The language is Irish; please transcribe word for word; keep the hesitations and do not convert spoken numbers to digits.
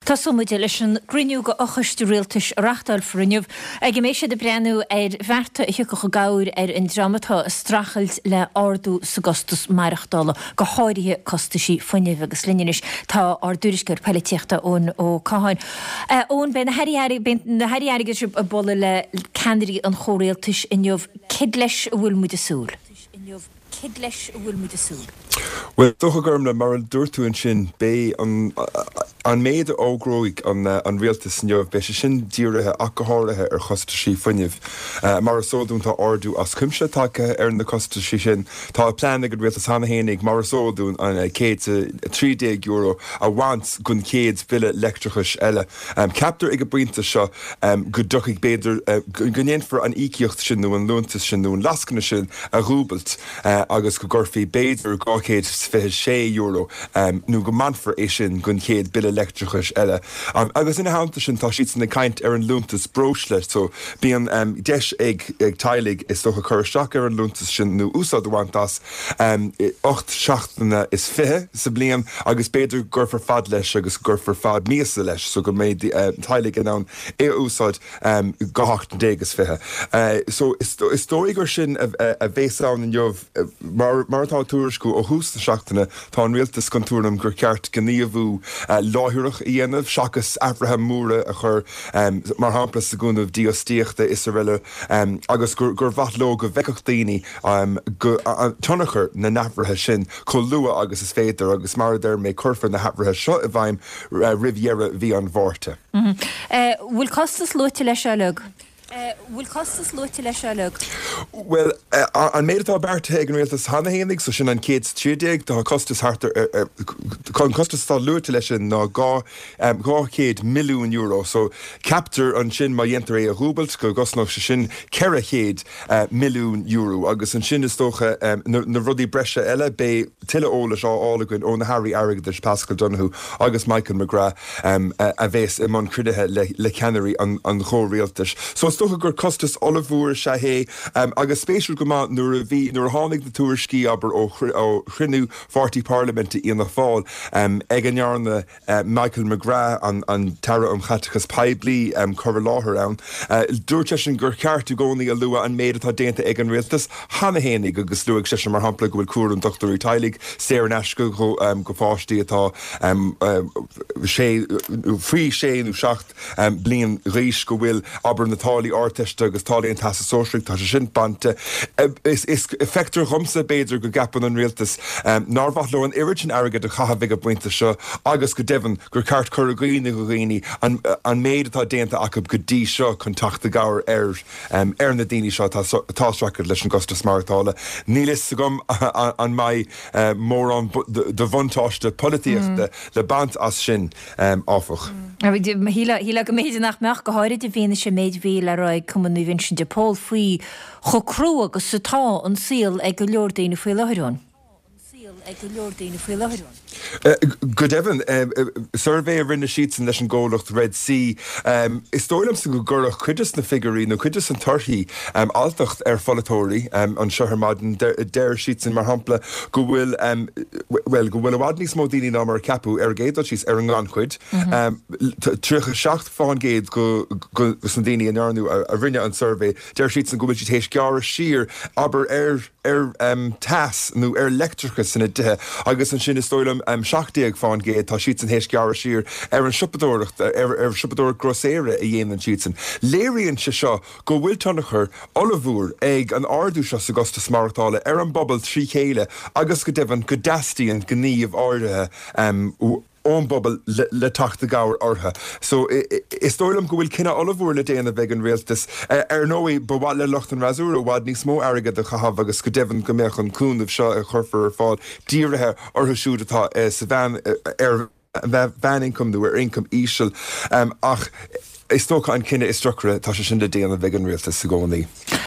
Tá sumide leis an griniú go ochchaiste rialtas rachtal fruniuh ag go méise de brenn ar bhharrta i go gair ar an dramatá strachelt le ardú sagustus marachtála go háirithe costaí foiineh agus linis tá ardúrisgur peiliteachta ón ó cáin. Ón ben na heriaige a bolle le candirí an chóréaltas inniuh cid leis bhfuil muide súl. Cid leis bhfuil muide súl. Well, toch gurm le mar an dúirtú an sin bé an an méid ógróig an an rialtas nniuh be se sin díirithe a go háirithe ar chostaí foiineh. Mar sódún tá ardú as cumse take ar na costaí sin tá plán go rialtas hána hénig mar sódún an céad trídé euro a bhaint gon céad bille leictrachas eile. Captar ag go buinte seo go duchaigh beidir gnéanfar an íciocht sin nó an lúntas sin nó an lascanna sin a rúbalt agus go gurfií beidir gáchéad fé sé euro nó go manfar é sin gon chéad bille leictrachas eile. Agus ina háanta sin tá siad na caint ar an lúntas bróisle, so bí an deis ag ag tailig is socha chuirteach ar an lúntas sin nó úsá dohaantas ocht seachtainna is fithe sa blian agus beidir gurfar fad leis agus gurfar fad míosa leis, so go méid tailig in an é úsáid gahacht dégus fithe. So is tóigur sin a bhéán in jobh martá túriscú ó hús na seachtainna tá an rialtas contúrnam gur ceart gníomhú láithúireach i dhéanamh seachas Abraham Múra a chur mar hampla sa gúnmh díostíochta is riile agus gur bhatló go bheiceach daoine tunachar na nafrathe sin cho lua agus is féidir agus mar idir mé curfar na hafrathe seo a bhaim riviera bhí an bhórte. Bhfuil costas luite leis seolag? Bhfuil costas luite leis seolag? Well, an méadtá bearta ag an rialtas hána héananig, so sin an céad trídeag tá costas hartar chun costas tá luite leis sin ná gá céad milliún euro, so captar an sin má dhéantar é a rúbalt go gosnach se sin ceithre chéad milliún euro, agus an sin is tócha na rudí breise eile bé tuile óla seo álagann ó na Harry Arigadish, Pascal Donoghue agus Michael McGrath a bhés im an crudithe le ceanirí an chóréaltas. So is tócha gur costas olahúair se hé agus spéisiúil go má nuair a bhí nuair a tháinig na tuairiscí aber ó chruinniú forty Parliament í nach fáil ag an nearna Michael McGrath an tara an chatachas peblií chur láthair ann. Dúirte sin gur ceartú gcónaí a lua an méad atá déanta ag an rialtas hána héananig agus luigh sé mar hampla go bhfuil cuair an doctorú tailig sé an eisce go go fáistí atá sé frí séú seacht blion ríis go bhfuil aber na tálaí áirteiste agus tálaí an tasa sóisiúil tá sin bante. Is effector chumsa beidir go gapan an rialtas nar bhath an iritin airgad a chahabh a buinte seo agus go devan gur ceart chur a ghaoine go ghaoine an méad atá déanta acu go dtí seo chun tachta gair ar ar na daoine seo tástracha leis an Gostas Martála. Nílis sa gom an mai mór an de bhaintáiste políochta le bant as sin áfach. Híle go méidir nach meach go háirid a bhíine sé méid bhí le roiid cumanú vinsin de Paul faoi cho crú agus satá an síl ag go leor daoine faoi leithreán. Ag go leor daoine faoi leithreán. Good Evan, survey a rinne sheets in leis an ggólacht Red Sea. Is tóilm sa go gurach cuidas na figurí nó cuidas an tarthaí altacht ar folatóirí an seothar maidin deir sheets in mar hampla go bhfuil well go bhfuil a bhhad níos mó daoine ná mar capú ar géad sheets ar an gánchuid. Tríocha seacht fáin géad go san daoine an arnú a rinne an survey deir sheets an go bhfuil si tééis gearra sír aber ar ar tas nó ar lectrachas in a dithe agus an sin is tóilm Um, seachtaíag fáin géad tá siad an héis gearra sír ar an sipadóireacht ar ar sipadóir groséire a dhéanaan siad san. Léiríonn se seo go bhfuil tunachar olahúr ag an ardú seo sa Gostas Martála ar an bobbal trí chéile agus go devan go dastaíonn gníomh áirithe ón bobbal le tachta gair ortha. So is tóilm go bhfuil cinna olahúr le déanana bheith an rialtas ar nóí bhhail le locht an razúr ó bhhad níos mó airgad a chahabh agus go devan go méach an cúnmh seo a churfar ar fáil díirithe ortha siúd atá sa bhean ar bhean incomú ar income ísisiil ach is tócha an cinenne is structure tá sé sin de déanana bheith an rialtas sa gcónaí.